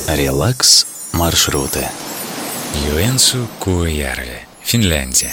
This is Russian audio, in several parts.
Релакс маршруты. Joensuu-Kujärvi, Финляндия.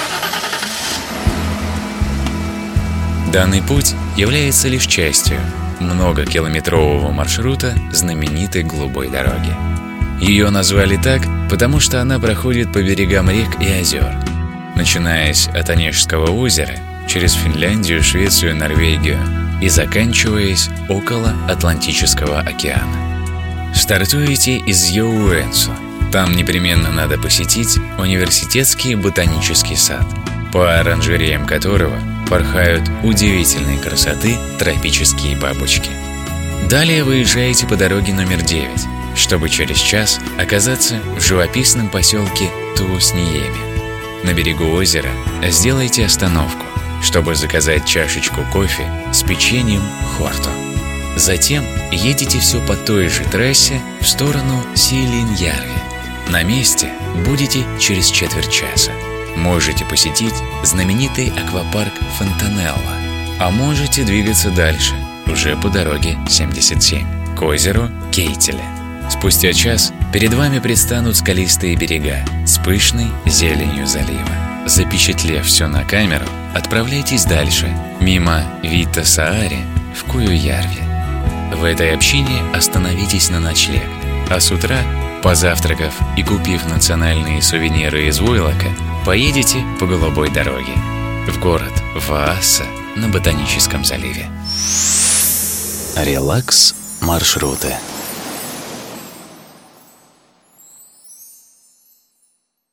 Данный путь является лишь частью многокилометрового маршрута знаменитой голубой дороги. Ее назвали так, потому что она проходит по берегам рек и озер, начинаясь от Онежского озера, через Финляндию, Швецию, Норвегию и заканчиваясь около Атлантического океана. Стартуете из Joensuu. Там непременно надо посетить университетский ботанический сад, по оранжереям которого порхают удивительной красоты тропические бабочки. Далее выезжаете по дороге номер 9, чтобы через час оказаться в живописном поселке Туусниеми. На берегу озера сделайте остановку, чтобы заказать чашечку кофе с печеньем Хорту. Затем едете все по той же трассе в сторону Siilinjärvi. На месте будете через четверть часа. Можете посетить знаменитый аквапарк Фонтанелла, а можете двигаться дальше, уже по дороге 77, к озеру Кейтеле. Спустя час перед вами предстанут скалистые берега с пышной зеленью залива. Запечатлев все на камеру, отправляйтесь дальше, мимо Viittasaari в Kujärvi. В этой общине остановитесь на ночлег, а с утра, позавтракав и купив национальные сувениры из войлока, поедете по голубой дороге в город Vaasa на Ботаническом заливе. Релакс маршруты.